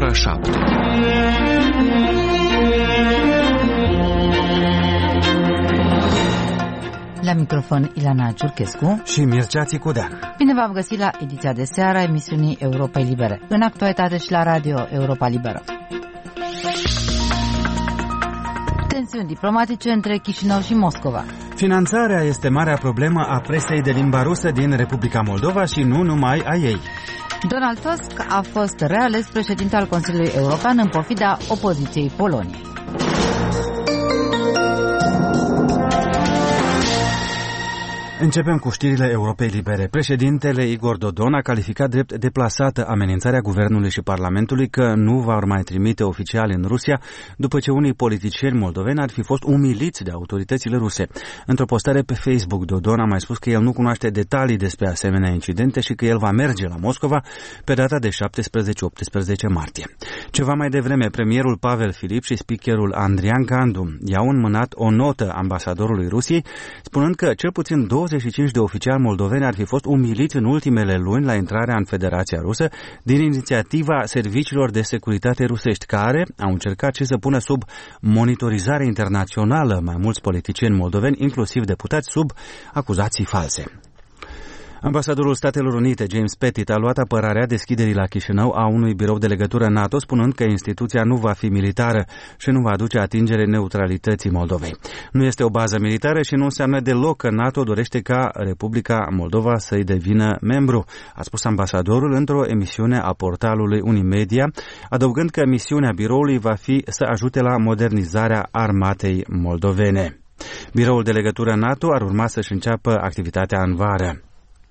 ora 7. La microfon Ilana Ciurchescu și Mircea Țicudean. Bine v-am găsit la ediția de seară a emisiunii Europa Libere, în actualitate și la Radio Europa Liberă. Tensiuni diplomatice între Chișinău și Moscova. Finanțarea este marea problemă a presei de limba rusă din Republica Moldova și nu numai a ei. Donald Tusk a fost reales președinte al Consiliului European în pofida opoziției Poloniei. Începem cu știrile Europei Libere. Președintele Igor Dodon a calificat drept deplasată amenințarea guvernului și Parlamentului că nu vor mai trimite oficiali în Rusia după ce unii politicieni moldoveni ar fi fost umiliți de autoritățile ruse. Într-o postare pe Facebook, Dodon a mai spus că el nu cunoaște detalii despre asemenea incidente și că el va merge la Moscova pe data de 17-18 martie. Ceva mai devreme, premierul Pavel Filip și speakerul Andrian Gandu i-au înmânat o notă ambasadorului Rusiei, spunând că cel puțin 25 de oficiali moldoveni ar fi fost umiliți în ultimele luni la intrarea în Federația Rusă din inițiativa serviciilor de securitate rusești, care au încercat și să pună sub monitorizare internațională mai mulți politicieni moldoveni, inclusiv deputați, sub acuzații false. Ambasadorul Statelor Unite, James Pettit, a luat apărarea deschiderii la Chișinău a unui birou de legătură NATO, spunând că instituția nu va fi militară și nu va aduce atingere neutralității Moldovei. Nu este o bază militară și nu înseamnă deloc că NATO dorește ca Republica Moldova să-i devină membru, a spus ambasadorul într-o emisiune a portalului Unimedia, adăugând că misiunea biroului va fi să ajute la modernizarea armatei moldovene. Biroul de legătură NATO ar urma să-și înceapă activitatea în vară.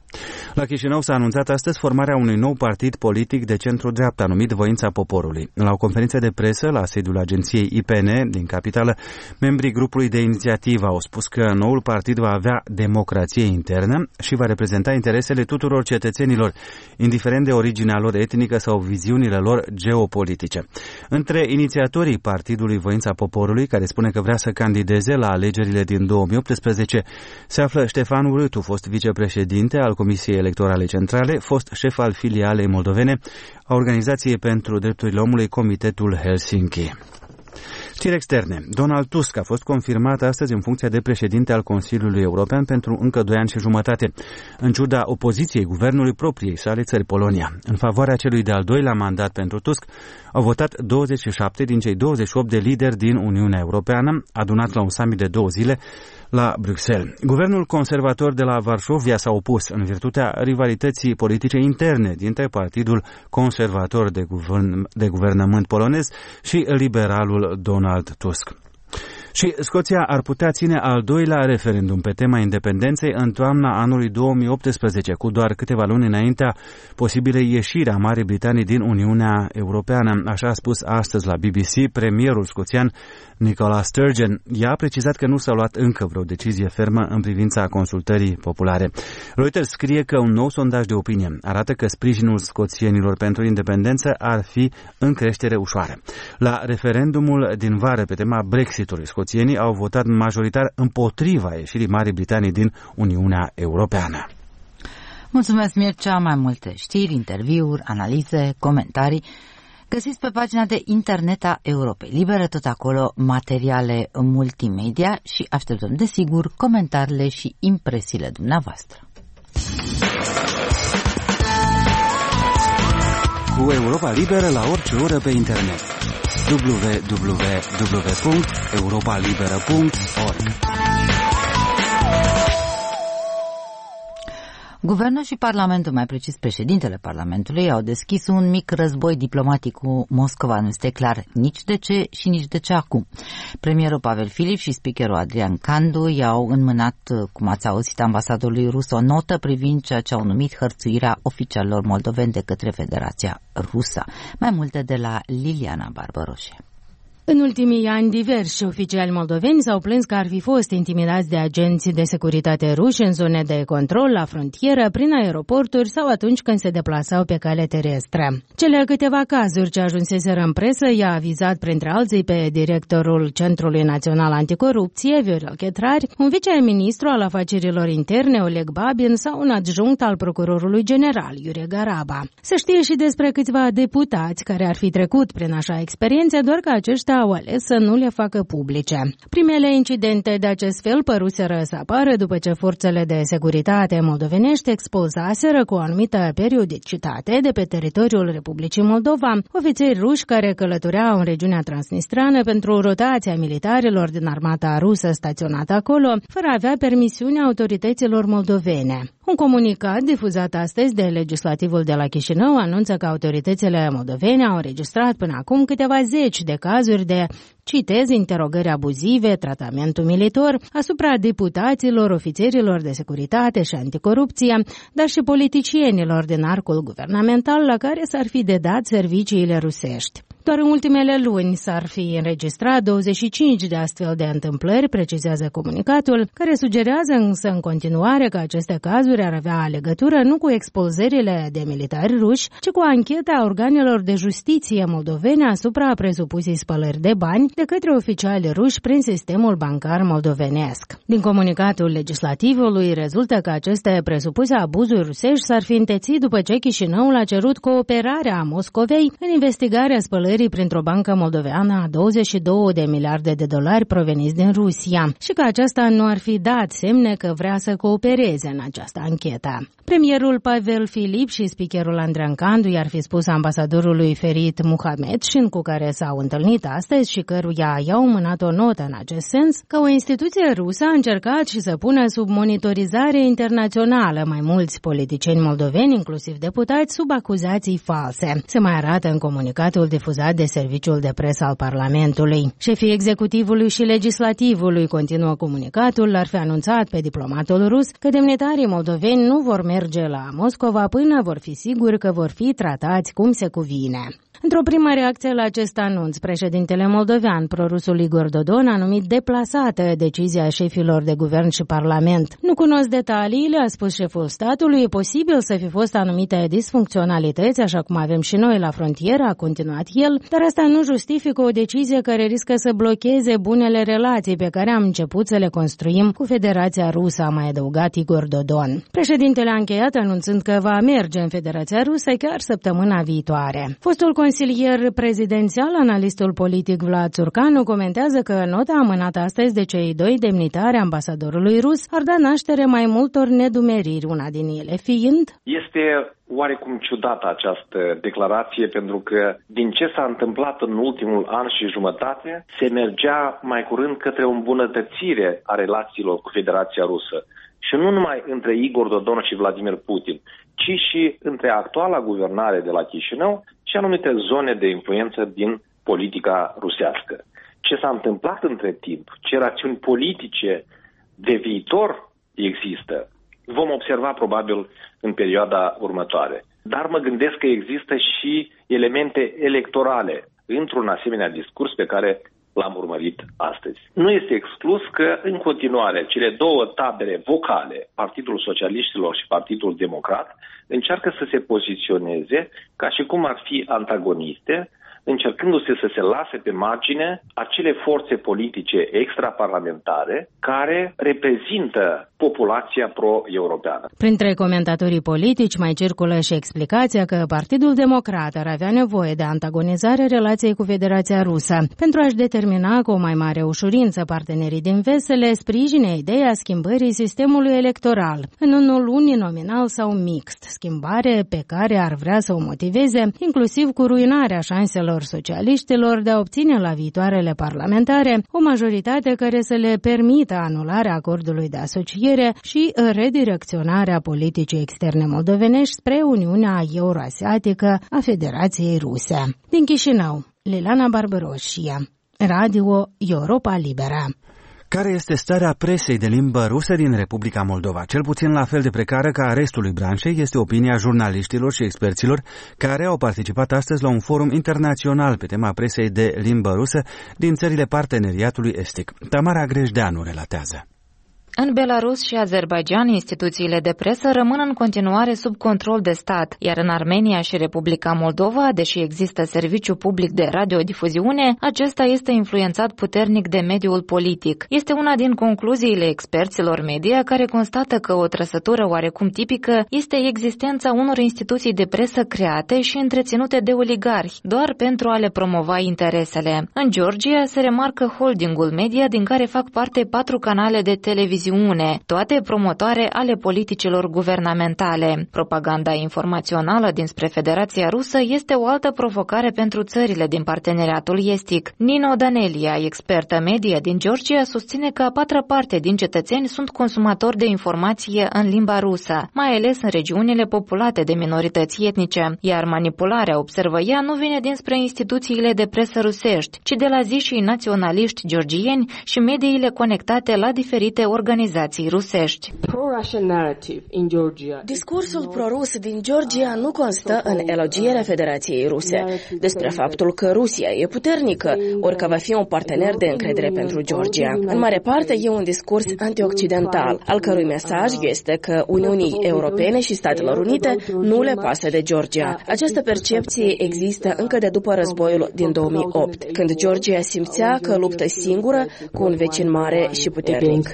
La Chișinău s-a anunțat astăzi formarea unui nou partid politic de centru-dreapta numit Voința Poporului. La o conferință de presă la sediul agenției IPN din capitală, membrii grupului de inițiativă au spus că noul partid va avea democrație internă și va reprezenta interesele tuturor cetățenilor, indiferent de originea lor etnică sau viziunile lor geopolitice. Între inițiatorii partidului Voința Poporului, care spune că vrea să candideze la alegerile din 2018, se află Ștefan Urâtu, fost vicepreședinte al Comisiei Electorale Centrale, fost șef al filialei moldovene a Organizației pentru Drepturile Omului, Comitetul Helsinki. Știri externe. Donald Tusk a fost confirmat astăzi în funcția de președinte al Consiliului European pentru încă 2 ani și jumătate, în ciuda opoziției guvernului propriei sale țări, Polonia. În favoarea celui de-al doilea mandat pentru Tusk au votat 27 din cei 28 de lideri din Uniunea Europeană, adunați la un summit de 2 zile la Bruxelles. Guvernul conservator de la Varșovia s-a opus în virtutea rivalității politice interne dintre Partidul Conservator de Guvernământ polonez și liberalul Donald Tusk. Și Scoția ar putea ține al doilea referendum pe tema independenței în toamna anului 2018, cu doar câteva luni înaintea posibilei ieșiri a Marii Britanii din Uniunea Europeană, așa a spus astăzi la BBC premierul scoțian Nicola Sturgeon. Ea a precizat că nu s-a luat încă vreo decizie fermă în privința consultării populare. Reuters scrie că un nou sondaj de opinie arată că sprijinul scoțienilor pentru independență ar fi în creștere ușoară. La referendumul din vară pe tema Brexitului, scoțienii au votat majoritar împotriva ieșirii Marii Britanii din Uniunea Europeană. Mulțumesc, Mircea. Mai multe știri, interviuri, analize, comentarii găsiți pe pagina de internet a Europei Libere, tot acolo materiale multimedia și așteptăm, desigur, comentariile și impresiile dumneavoastră. Cu Europa Liberă la orice oră pe internet. www.europalibera.org. Guvernul și Parlamentul, mai precis președintele Parlamentului, au deschis un mic război diplomatic cu Moscova. Nu este clar nici de ce și nici de ce acum. Premierul Pavel Filip și speakerul Andrian Gandu i-au înmânat, cum ați auzit, ambasadorului rus o notă privind ceea ce au numit hărțuirea oficialilor moldoveni de către Federația Rusă. Mai multe de la Liliana Barbaroșe. În ultimii ani, diversi oficiali moldoveni s-au plâns că ar fi fost intimidați de agenți de securitate ruși în zone de control la frontieră, prin aeroporturi sau atunci când se deplasau pe cale terestră. Cele câteva cazuri ce ajunseseră în presă i-a avizat printre alții pe directorul Centrului Național Anticorupție, Viorel Chetrari, un viceministru al afacerilor interne, Oleg Babin, sau un adjunct al procurorului general, Iurie Garaba. Se știe și despre câțiva deputați care ar fi trecut prin așa experiențe, doar că aceștia au ales să nu le facă publice. Primele incidente de acest fel păruseră să apară după ce forțele de securitate moldovenești expulzaseră cu o anumită periodicitate de pe teritoriul Republicii Moldova ofițeri ruși care călătoreau în regiunea transnistreană pentru rotația militarilor din armata rusă staționată acolo, fără a avea permisiunea autorităților moldovene. Un comunicat difuzat astăzi de legislativul de la Chișinău anunță că autoritățile moldovene au înregistrat până acum câteva zeci de cazuri de, citez, interogări abuzive, tratament umilitor asupra deputaților, ofițerilor de securitate și anticorupție, dar și politicienilor din arcul guvernamental la care s-ar fi dedat serviciile rusești. Doar în ultimele luni s-ar fi înregistrat 25 de astfel de întâmplări, precizează comunicatul, care sugerează însă în continuare că aceste cazuri ar avea legătură nu cu expulzările de militari ruși, ci cu ancheta organelor de justiție moldovene asupra presupusei spălări de bani de către oficiali ruși prin sistemul bancar moldovenesc. Din comunicatul legislativului rezultă că aceste presupuse abuzuri rusești s-ar fi întețit după ce Chișinăul a cerut cooperarea Moscovei în investigarea spălării printr-o bancă moldoveană a 22 de miliarde de dolari proveniți din Rusia și că aceasta nu ar fi dat semne că vrea să coopereze în această anchetă. Premierul Pavel Filip și speakerul Andrean Candu i-ar fi spus ambasadorului Ferit Muhamedșin, cu care s-au întâlnit astăzi și căruia i-au mânat o notă în acest sens, că o instituție rusă a încercat și să pună sub monitorizare internațională mai mulți politicieni moldoveni, inclusiv deputați, sub acuzații false. Se mai arată în comunicatul difuzat de Serviciul de Presă al Parlamentului. Șefii executivului și legislativului, continuă comunicatul, l-ar fi anunțat pe diplomatul rus că demnitarii moldoveni nu vor merge la Moscova până vor fi siguri că vor fi tratați cum se cuvine. Într-o primă reacție la acest anunț, președintele moldovean, prorusul Igor Dodon, a numit deplasată decizia șefilor de guvern și parlament. Nu cunosc detaliile, a spus șeful statului, e posibil să fi fost anumite disfuncționalități, așa cum avem și noi la frontieră, a continuat el, dar asta nu justifică o decizie care riscă să blocheze bunele relații pe care am început să le construim cu Federația Rusă, a mai adăugat Igor Dodon. Președintele a încheiat anunțând că va merge în Federația Rusă chiar săptămâna viitoare. Fostul consilier prezidențial, analistul politic Vlad Țurcanu, comentează că nota amânată astăzi de cei doi demnitari ambasadorului rus ar da naștere mai multor nedumeriri, una din ele fiind: este oarecum ciudată această declarație, pentru că din ce s-a întâmplat în ultimul an și jumătate, se mergea mai curând către o îmbunătățire a relațiilor cu Federația Rusă. Și nu numai între Igor Dodon și Vladimir Putin, ci și între actuala guvernare de la Chișinău și anumite zone de influență din politica rusească. Ce s-a întâmplat între timp, ce rațiuni politice de viitor există, vom observa probabil în perioada următoare. Dar mă gândesc că există și elemente electorale într-un asemenea discurs pe care l-am urmărit astăzi. Nu este exclus că, în continuare, cele două tabere vocale, Partidul Socialiștilor și Partidul Democrat, încearcă să se poziționeze ca și cum ar fi antagoniste, încercându-se să se lase pe margine acele forțe politice extraparlamentare care reprezintă populația pro-europeană. Printre comentatorii politici mai circulă și explicația că Partidul Democrat ar avea nevoie de antagonizare relației cu Federația Rusă pentru a-și determina cu o mai mare ușurință partenerii din vest să le sprijine ideea schimbării sistemului electoral în unul uninominal sau mixt, schimbare pe care ar vrea să o motiveze inclusiv cu ruinarea șanselor socialiștilor de a obține la viitoarele parlamentare o majoritate care să le permită anularea acordului de asociere și redirecționarea politicii externe moldovenești spre Uniunea Euroasiatică a Federației Ruse. Din Chișinău, Liliana Barbaroșia, Radio Europa Liberă. Care este starea presei de limbă rusă din Republica Moldova? Cel puțin la fel de precară ca restul branșei este opinia jurnaliștilor și experților care au participat astăzi la un forum internațional pe tema presei de limbă rusă din țările parteneriatului estic. Tamara Grejdeanu relatează. În Belarus și Azerbaidjan, instituțiile de presă rămân în continuare sub control de stat, iar în Armenia și Republica Moldova, deși există serviciu public de radiodifuziune, acesta este influențat puternic de mediul politic. Este una din concluziile experților media care constată că o trăsătură oarecum tipică este existența unor instituții de presă create și întreținute de oligarhi, doar pentru a le promova interesele. În Georgia se remarcă holdingul media din care fac parte 4 canale de televiziune, toate promotoare ale politicilor guvernamentale. Propaganda informațională dinspre Federația Rusă este o altă provocare pentru țările din parteneriatul estic. Nino Danelia, expertă media din Georgia, susține că a 4-a parte din cetățeni sunt consumatori de informație în limba rusă, mai ales în regiunile populate de minorități etnice, iar manipularea, observă ea, nu vine dinspre instituțiile de presă rusești, ci de la zișii naționaliști georgieni și mediile conectate la diferite organizații rusești. Discursul prorus din Georgia nu constă în elogierea Federației Ruse despre faptul că Rusia e puternică, ori că va fi un partener de încredere pentru Georgia. În mare parte e un discurs antioccidental, al cărui mesaj este că Uniunii Europene și Statelor Unite nu le pasă de Georgia. Această percepție există încă de după războiul din 2008, când Georgia simțea că luptă singură cu un vecin mare și puternic.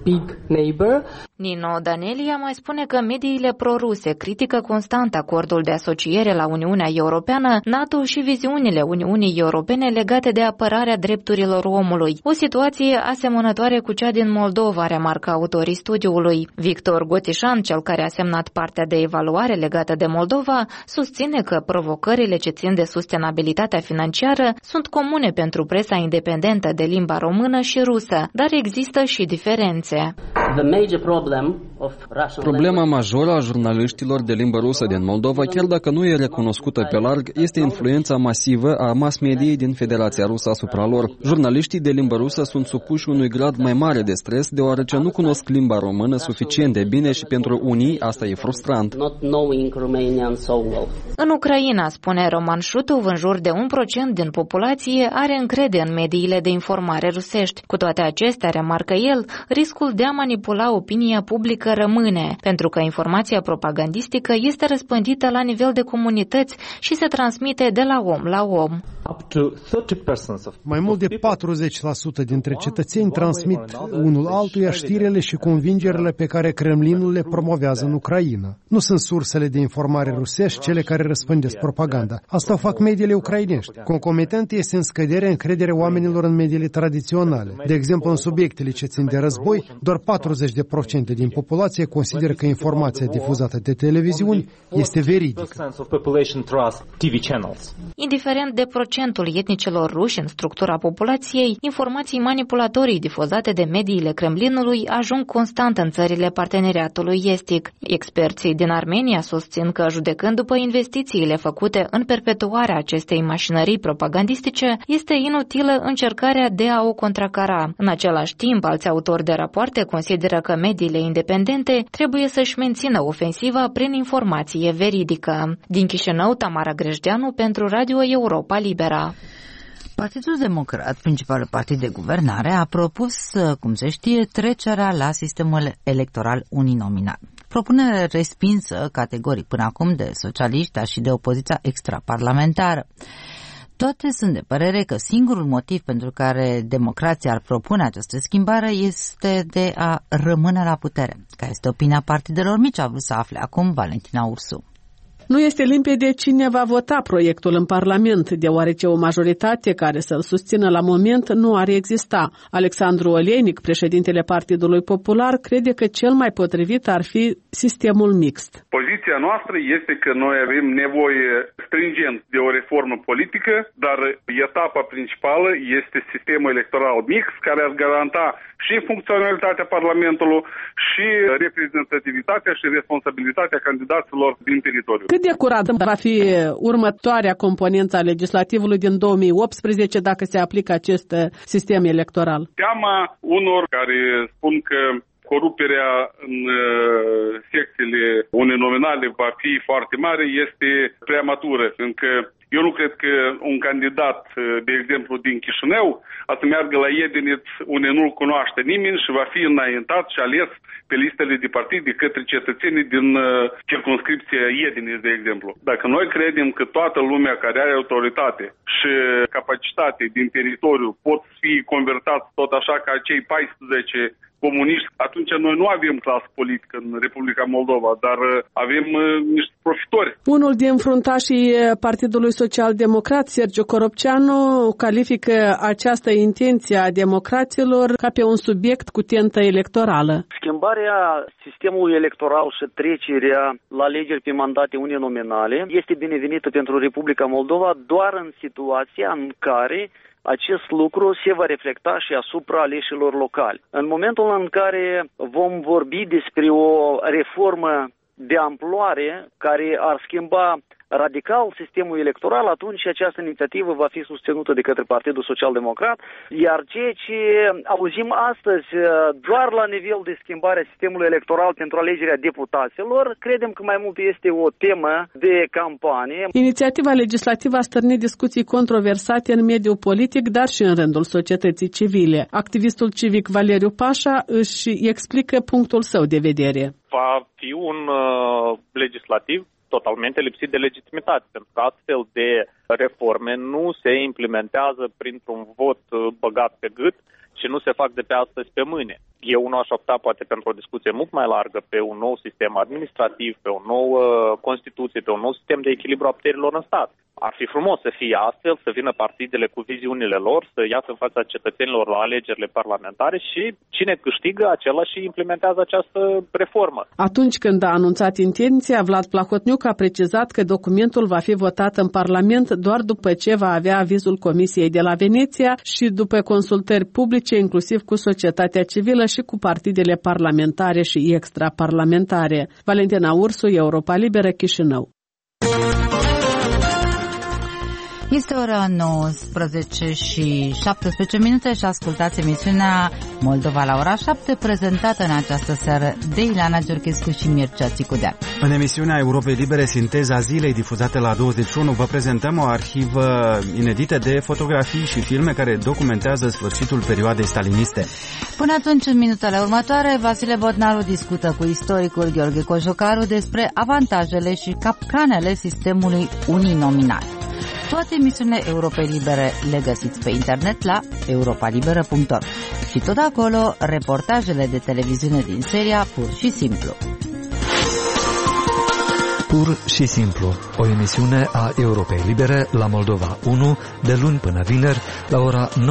Nino Danelia mai spune că mediile proruse critică constant acordul de asociere la Uniunea Europeană, NATO și viziunile Uniunii Europene legate de apărarea drepturilor omului. O situație asemănătoare cu cea din Moldova, remarcă autorii studiului. Victor Gotișan, cel care a semnat partea de evaluare legată de Moldova, susține că provocările ce țin de sustenabilitatea financiară sunt comune pentru presa independentă de limba română și rusă, dar există și diferențe. Problema majoră a jurnaliștilor de limbă rusă din Moldova, chiar dacă nu e recunoscută pe larg, este influența masivă a mass mediei din Federația Rusă asupra lor. Jurnaliștii de limbă rusă sunt supuși unui grad mai mare de stres, deoarece nu cunosc limba română suficient de bine și pentru unii asta e frustrant. În Ucraina, spune Roman Șutov, în jur de 1% din populație are încredere în mediile de informare rusești. Cu toate acestea, remarcă el, riscul de a manipula opinia publică rămâne, pentru că informația propagandistică este răspândită la nivel de comunități și se transmite de la om la om. Mai mult de 40% dintre cetățeni transmit unul altuia știrile și convingerile pe care Kremlinul le promovează în Ucraina. Nu sunt sursele de informare rusești cele care răspândesc propaganda. Asta o fac mediile ucrainești. Concomitent este în scădere încrederea oamenilor în mediile tradiționale. De exemplu, în subiectele ce țin de război, doar 40% din populație consideră că informația difuzată de televiziuni este veridică. Indiferent de procentul etnicilor ruși în structura populației, informații manipulatorii difuzate de mediile Kremlinului ajung constant în țările parteneriatului estic. Experții din Armenia susțin că, judecând după investițiile făcute în perpetuarea acestei mașinării propagandistice, este inutilă încercarea de a o contracara. În același timp, alți autori de rapoarte consideră că mediile independente trebuie să-și mențină ofensiva prin informație veridică. Din Chișinău, Tamara Grejdeanu pentru Radio Europa Libera. Partidul Democrat, principalul partid de guvernare, a propus, cum se știe, trecerea la sistemul electoral uninominal. Propunere respinsă categoric până acum de socialiști, dar și de opoziția extraparlamentară. Toate sunt de părere că singurul motiv pentru care democrația ar propune această schimbare este de a rămâne la putere. Care este opinia partidelor mici, a vrut să afle acum Valentina Ursu. Nu este limpede cine va vota proiectul în Parlament, deoarece o majoritate care să-l susțină la moment nu ar exista. Alexandru Olenic, președintele Partidului Popular, crede că cel mai potrivit ar fi sistemul mixt. Poziția noastră este că noi avem nevoie stringent de o reformă politică, dar etapa principală este sistemul electoral mixt, care ar garanta și funcționalitatea Parlamentului și reprezentativitatea și responsabilitatea candidaților din teritoriu. Cât de curată va fi următoarea componență a legislativului din 2018 dacă se aplică acest sistem electoral? Teama unor care spun că coruperea în secțiile uninominale va fi foarte mare este prematură, încă eu nu cred că un candidat, de exemplu, din Chișinău, a să meargă la Iedineț unde nu-l cunoaște nimeni și va fi înaintat și ales pe listele de partid de către cetățenii din circumscripția Iedineț, de exemplu. Dacă noi credem că toată lumea care are autoritate și capacitate din teritoriu pot fi convertați tot așa ca cei 14 comuniști, atunci noi nu avem clasă politică în Republica Moldova, dar avem niște profitori. Unul din fruntașii Partidului Social-Democrat, Sergiu Coropceanu, califică această intenție a democraților ca pe un subiect cu tentă electorală. Schimbarea sistemului electoral și trecerea la alegeri pe mandate uninominale este binevenită pentru Republica Moldova doar în situația în care acest lucru se va reflecta și asupra aleșilor locali. În momentul în care vom vorbi despre o reformă de amploare care ar schimba radical sistemul electoral, atunci această inițiativă va fi susținută de către Partidul Social-Democrat, iar ceea ce auzim astăzi doar la nivel de schimbare a sistemului electoral pentru alegerea deputaților, credem că mai mult este o temă de campanie. Inițiativa legislativă a stârnit discuții controversate în mediul politic, dar și în rândul societății civile. Activistul civic Valeriu Pașa își explică punctul său de vedere. Va fi un legislativ totalmente lipsit de legitimitate, pentru că astfel de reforme nu se implementează printr-un vot băgat pe gât și nu se fac de pe astăzi pe mâine. Eu nu aș opta poate pentru o discuție mult mai largă pe un nou sistem administrativ, pe o nouă Constituție, pe un nou sistem de echilibru a puterilor în stat. Ar fi frumos să fie astfel, să vină partidele cu viziunile lor, să iasă în fața cetățenilor la alegerile parlamentare și cine câștigă, acela și implementează această reformă. Atunci când a anunțat intenția, Vlad Plahotniuc a precizat că documentul va fi votat în Parlament doar după ce va avea avizul Comisiei de la Veneția și după consultări publice, inclusiv cu societatea civilă și cu partidele parlamentare și extraparlamentare. Valentina Ursu, Europa Liberă, Chișinău. Este ora 19 și 17 minute și ascultați emisiunea Moldova la ora 7, prezentată în această seară de Ileana Georgescu și Mircea Țicudean. În emisiunea Europei Libere, Sinteza zilei, difuzată la 21, vă prezentăm o arhivă inedită de fotografii și filme care documentează sfârșitul perioadei staliniste. Până atunci, în minutele următoare, Vasile Botnaru discută cu istoricul Gheorghe Cojocaru despre avantajele și capcanele sistemului uninominal. Toate emisiunile Europei Libere le găsiți pe internet la europalibera.org și tot acolo reportajele de televiziune din seria Pur și Simplu. Pur și Simplu, o emisiune a Europei Libere la Moldova 1 de luni până vineri la ora 19:40.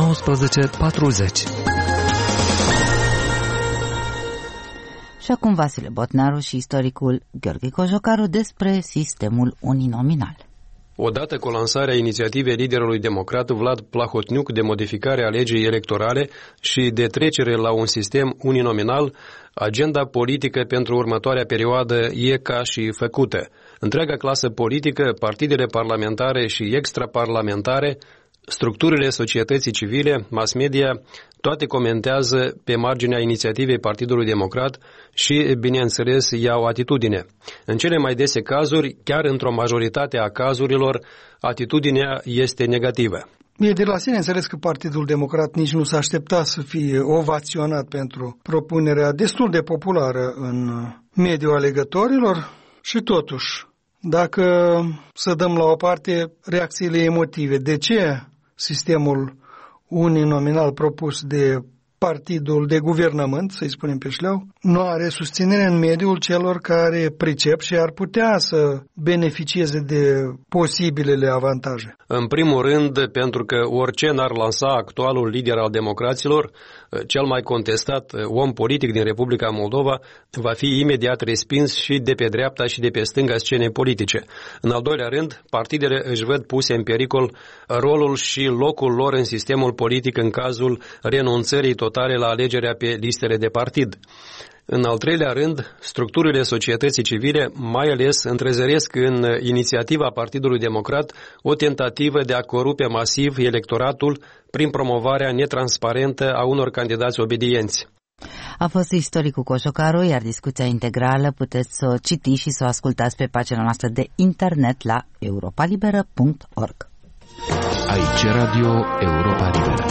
Și acum Vasile Botnaru și istoricul Gheorghe Cojocaru despre sistemul uninominal. Odată cu lansarea inițiativei liderului democrat Vlad Plahotniuc de modificare a legii electorale și de trecere la un sistem uninominal, agenda politică pentru următoarea perioadă e ca și făcută. Întreaga clasă politică, partidele parlamentare și extraparlamentare, structurile societății civile, mass media, toate comentează pe marginea inițiativei Partidului Democrat și, bineînțeles, iau atitudine. În cele mai dese cazuri, chiar într-o majoritate a cazurilor, atitudinea este negativă. E de la sine înțeles că Partidul Democrat nici nu s-a așteptat să fie ovaționat pentru propunerea destul de populară în mediul alegătorilor și totuși, dacă să dăm la o parte reacțiile emotive, de ce sistemul uninominal propus de partidul de guvernământ, să-i spunem pe șleau, nu are susținere în mediul celor care pricep și ar putea să beneficieze de posibilele avantaje? În primul rând, pentru că orice n-ar lansa actualul lider al democraților, cel mai contestat om politic din Republica Moldova, va fi imediat respins și de pe dreapta și de pe stânga scenei politice. În al doilea rând, partidele își văd puse în pericol rolul și locul lor în sistemul politic în cazul renunțării totale la alegerea pe listele de partid. În al treilea rând, structurile societății civile mai ales întrezăresc în inițiativa Partidului Democrat o tentativă de a corupe masiv electoratul prin promovarea netransparentă a unor candidați obedienți. A fost istoricul Cojocaru, iar discuția integrală puteți să o citiți și să o ascultați pe pagina noastră de internet la europalibera.org. Aici Radio Europa Liberă.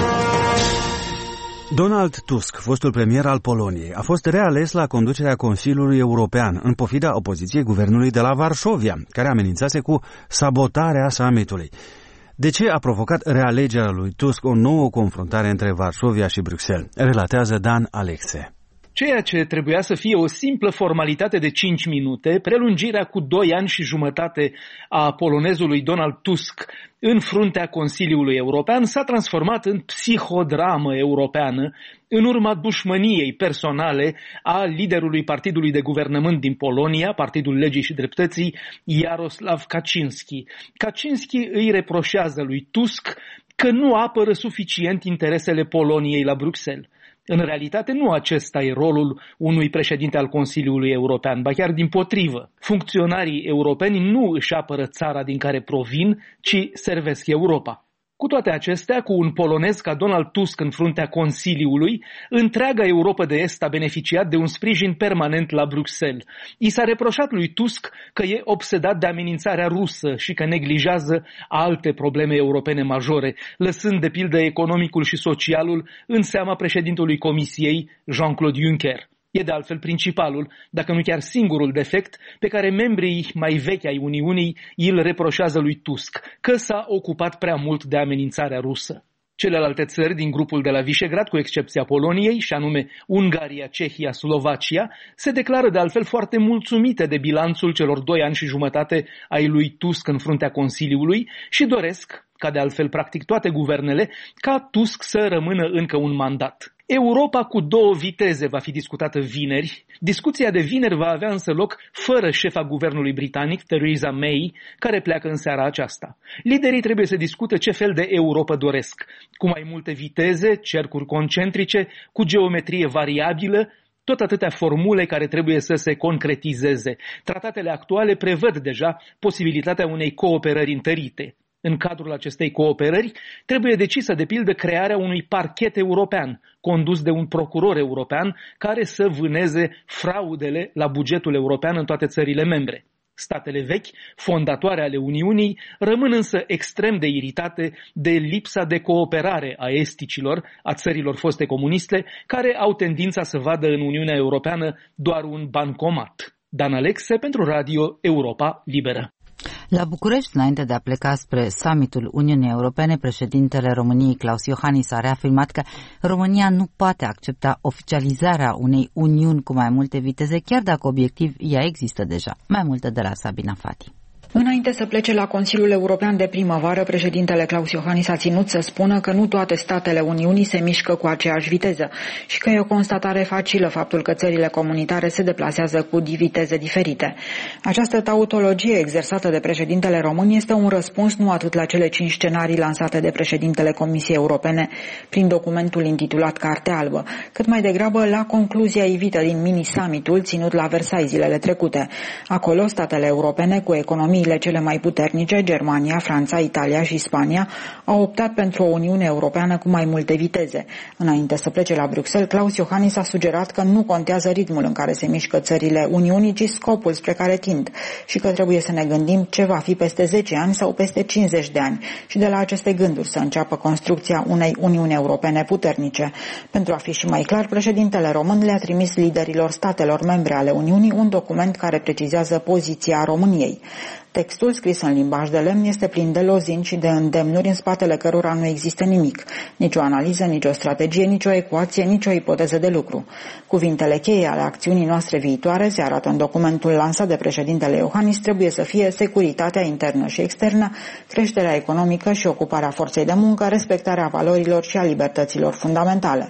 Donald Tusk, fostul premier al Poloniei, a fost reales la conducerea Consiliului European, în pofida opoziției guvernului de la Varșovia, care amenințase cu sabotarea summitului. De ce a provocat realegerea lui Tusk o nouă confruntare între Varșovia și Bruxelles? Relatează Dan Alexe. Ceea ce trebuia să fie o simplă formalitate de 5 minute, prelungirea cu 2 ani și jumătate a polonezului Donald Tusk în fruntea Consiliului European, s-a transformat în psihodramă europeană în urma dușmăniei personale a liderului partidului de guvernământ din Polonia, Partidul Legii și Dreptății, Jarosław Kaczyński. Kaczyński îi reproșează lui Tusk că nu apără suficient interesele Poloniei la Bruxelles. În realitate, nu acesta e rolul unui președinte al Consiliului European, ba chiar dimpotrivă. Funcționarii europeni nu își apără țara din care provin, ci servesc Europa. Cu toate acestea, cu un polonez ca Donald Tusk în fruntea Consiliului, întreaga Europa de Est a beneficiat de un sprijin permanent la Bruxelles. I s-a reproșat lui Tusk că e obsedat de amenințarea rusă și că neglijează alte probleme europene majore, lăsând de pildă economicul și socialul în seama președintelui Comisiei, Jean-Claude Juncker. E de altfel principalul, dacă nu chiar singurul defect pe care membrii mai vechi ai Uniunii îl reproșează lui Tusk, că s-a ocupat prea mult de amenințarea rusă. Celelalte țări din grupul de la Visegrad, cu excepția Poloniei, și anume Ungaria, Cehia, Slovacia, se declară de altfel foarte mulțumite de bilanțul celor 2 ani și jumătate ai lui Tusk în fruntea Consiliului și doresc, ca de altfel practic toate guvernele, ca Tusk să rămână încă un mandat. Europa cu 2 viteze va fi discutată vineri. Discuția de vineri va avea însă loc fără șefa guvernului britanic, Theresa May, care pleacă în seara aceasta. Liderii trebuie să discute ce fel de Europa doresc, cu mai multe viteze, cercuri concentrice, cu geometrie variabilă, tot atâtea formule care trebuie să se concretizeze. Tratatele actuale prevăd deja posibilitatea unei cooperări întărite. În cadrul acestei cooperări trebuie decisă de pildă crearea unui parchet european, condus de un procuror european care să vâneze fraudele la bugetul european în toate țările membre. Statele vechi, fondatoare ale Uniunii, rămân însă extrem de iritate de lipsa de cooperare a esticilor, a țărilor foste comuniste, care au tendința să vadă în Uniunea Europeană doar un bancomat. Dan Alexe pentru Radio Europa Liberă. La București, înainte de a pleca spre summitul Uniunii Europene, președintele României, Klaus Iohannis, a reafirmat că România nu poate accepta oficializarea unei uniuni cu mai multe viteze, chiar dacă obiectiv ea există deja. Mai multe de la Sabina Fati. Înainte să plece la Consiliul European de primăvară, președintele Klaus Iohannis a ținut să spună că nu toate statele Uniunii se mișcă cu aceeași viteză și că e o constatare facilă faptul că țările comunitare se deplasează cu viteze diferite. Această tautologie exersată de președintele român este un răspuns nu atât la cele 5 scenarii lansate de președintele Comisiei Europene prin documentul intitulat Cartea Albă, cât mai degrabă la concluzia ivită din mini-summitul ținut la Versailles zilele trecute. Acolo, statele europene cu economii cele mai puternice, Germania, Franța, Italia și Spania, au optat pentru o Uniune Europeană cu mai multe viteze. Înainte să plece la Bruxelles, Klaus Iohannis a sugerat că nu contează ritmul în care se mișcă țările Uniunii, ci scopul spre care tind și că trebuie să ne gândim ce va fi peste 10 ani sau peste 50 de ani și de la aceste gânduri să înceapă construcția unei Uniuni Europene puternice. Pentru a fi și mai clar, președintele român le-a trimis liderilor statelor membre ale Uniunii un document care precizează poziția României. Textul, scris în limbaj de lemn, este plin de lozini și de îndemnuri în spatele cărora nu există nimic. Nici o analiză, nici o strategie, nici o ecuație, nici o ipoteză de lucru. Cuvintele cheie ale acțiunii noastre viitoare, se arată în documentul lansat de președintele Iohannis, trebuie să fie securitatea internă și externă, creșterea economică și ocuparea forței de muncă, respectarea valorilor și a libertăților fundamentale.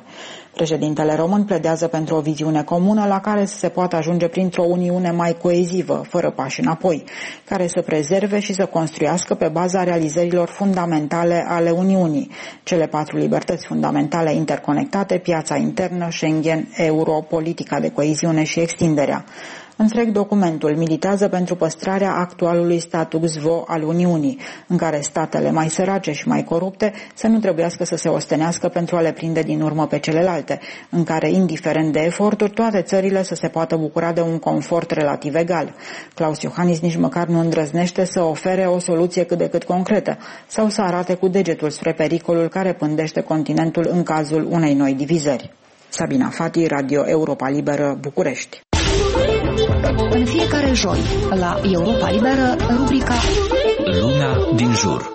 Președintele român pledează pentru o viziune comună la care să se poată ajunge printr-o Uniune mai coezivă, fără pași înapoi, care să prezerve și să construiască pe baza realizărilor fundamentale ale Uniunii, cele 4 libertăți fundamentale interconectate, piața internă, Schengen, euro, politica de coeziune și extinderea. Întreg documentul militează pentru păstrarea actualului status quo al Uniunii, în care statele mai sărace și mai corupte să nu trebuiască să se ostenească pentru a le prinde din urmă pe celelalte, în care, indiferent de eforturi, toate țările să se poată bucura de un confort relativ egal. Klaus Iohannis nici măcar nu îndrăznește să ofere o soluție cât de cât concretă sau să arate cu degetul spre pericolul care pândește continentul în cazul unei noi divizări. Sabina Fati, Radio Europa Liberă, București. În fiecare joi, la Europa Liberă, rubrica Lumea din jur.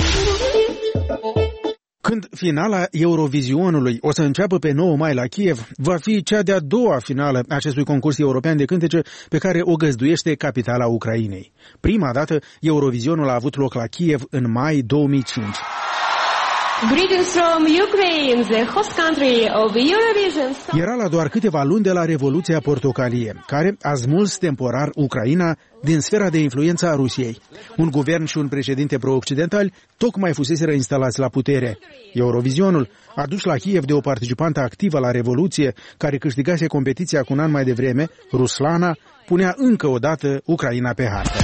Când finala Eurovizionului o să înceapă pe 9 mai la Kiev, va fi cea de-a doua finală a acestui concurs european de cântece pe care o găzduiește capitala Ucrainei. Prima dată, Eurovizionul a avut loc la Kiev în mai 2005. Greetings from Ukraine, the host country of Eurovision. Era la doar câteva luni de la Revoluția Portocalie, care a smuls temporar Ucraina din sfera de influență a Rusiei. Un guvern și un președinte pro-occidentali tocmai fuseseră instalați la putere. Eurovizionul, adus la Kiev de o participantă activă la Revoluție, care câștigase competiția cu un an mai devreme, Ruslana, punea încă o dată Ucraina pe hartă.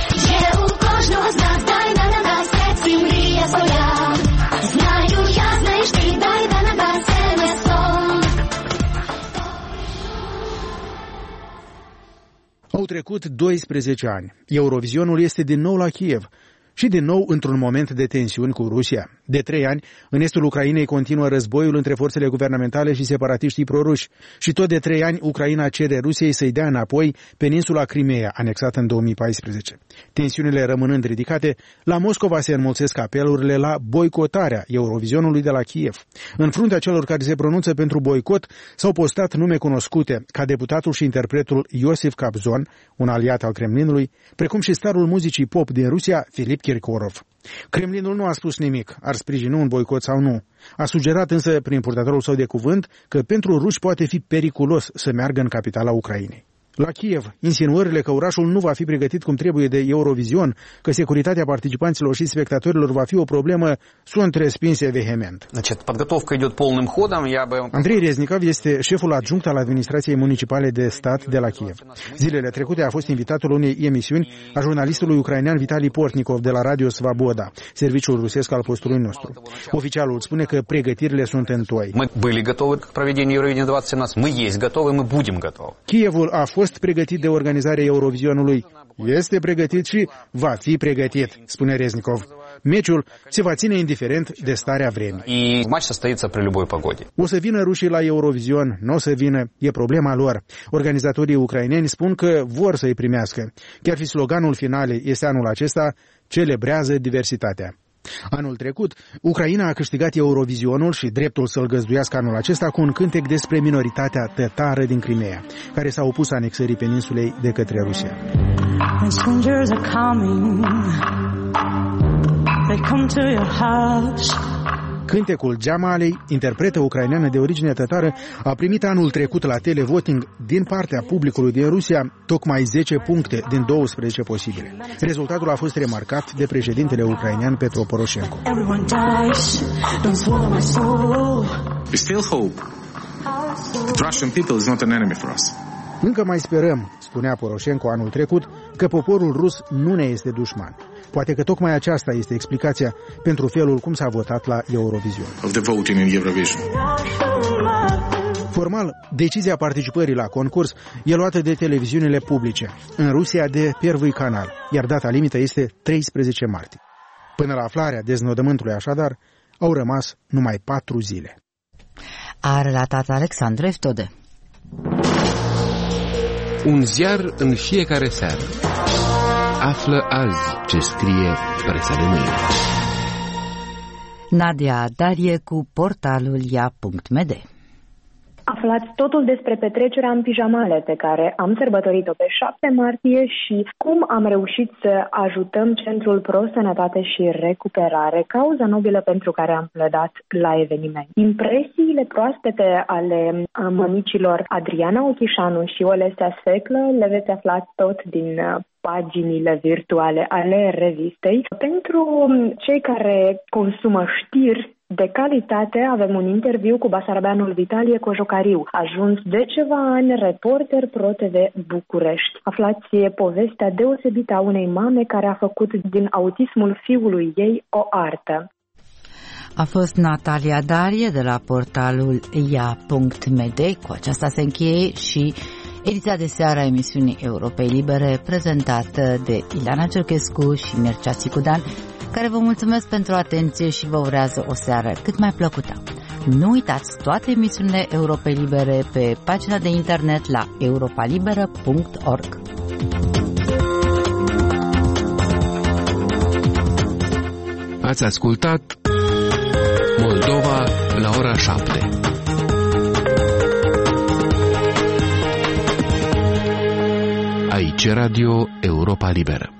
Au trecut 12 ani. Eurovizionul este din nou la Kiev și din nou într-un moment de tensiuni cu Rusia. De 3 ani, în estul Ucrainei continuă războiul între forțele guvernamentale și separatiștii proruși. Și tot de 3 ani, Ucraina cere Rusiei să-i dea înapoi peninsula Crimea, anexată în 2014. Tensiunile rămânând ridicate, la Moscova se înmulțesc apelurile la boicotarea Eurovizionului de la Kiev. În fruntea celor care se pronunță pentru boicot, s-au postat nume cunoscute, ca deputatul și interpretul Iosif Kabzon, un aliat al Kremlinului, precum și starul muzicii pop din Rusia, Filip Kirkorov. Kremlinul nu a spus nimic, ar sprijini un boicot sau nu. A sugerat însă, prin purtătorul său de cuvânt, că pentru ruși poate fi periculos să meargă în capitala Ucrainei. La Kiev, insinuările că orașul nu va fi pregătit cum trebuie de Eurovision, că securitatea participanților și spectatorilor va fi o problemă, sunt respinse vehement. Andrei Reznikov este șeful adjunct al administrației municipale de stat de la Kiev. Zilele trecute a fost invitatul unei emisiuni a jurnalistului ucrainean Vitali Portnikov de la Radio Svaboda, serviciul rusesc al postului nostru. Oficialul spune că pregătirile sunt în toi. Kievul a fost pregătit de organizarea Eurovizionului, este pregătit și va fi pregătit, spune Reznikov. Meciul se va ține indiferent de starea vremii. O să vină rușii la Eurovision, nu o să vină, e problema lor. Organizatorii ucraineni spun că vor să-i primească. Chiar și sloganul finalei este anul acesta, celebrează diversitatea. Anul trecut, Ucraina a câștigat Eurovizionul și dreptul să-l găzduiască anul acesta cu un cântec despre minoritatea tătară din Crimea, care s-a opus anexării peninsulei de către Rusia. Cântecul Jamalei, interpretă ucraineană de origine tătară, a primit anul trecut la televoting din partea publicului din Rusia tocmai 10 puncte din 12 posibile. Rezultatul a fost remarcat de președintele ucrainean Petro Poroshenko. We still hope the Russian people is not an enemy for us. Încă mai sperăm, spunea Poroshenko anul trecut, că poporul rus nu ne este dușman. Poate că tocmai aceasta este explicația pentru felul cum s-a votat la Eurovision. Formal, decizia participării la concurs e luată de televiziunile publice, în Rusia de Первый canal, iar data limită este 13 martie. Până la aflarea deznodământului așadar, au rămas numai 4 zile. A relatat Alexandru Eftode. Un ziar în fiecare seară. Află azi ce scrie presa de mâine. Nadia Darie cu portalul ia.md. Aflați totul despre petrecerea în pijamale pe care am sărbătorit-o pe 7 martie și cum am reușit să ajutăm Centrul Pro Sănătate și Recuperare, cauza nobilă pentru care am plădat la eveniment. Impresiile proaspete ale mămicilor Adriana Ochișanu și Olesea Seclă le veți afla tot din paginile virtuale ale revistei. Pentru cei care consumă știri de calitate, avem un interviu cu basarabeanul Vitalie Cojocariu, ajuns de ceva ani reporter Pro TV București. Aflați povestea deosebită a unei mame care a făcut din autismul fiului ei o artă. A fost Natalia Darie de la portalul ia.md. Cu aceasta se încheie și ediția de seară a emisiunii Europei Libere, prezentată de Ileana Cerchescu și Mircea Țicudan, care vă mulțumesc pentru atenție și vă urează o seară cât mai plăcută. Nu uitați toate emisiunile Europei Libere pe pagina de internet la europalibera.org. Ați ascultat Moldova la ora 7. Aici Radio Europa Liberă.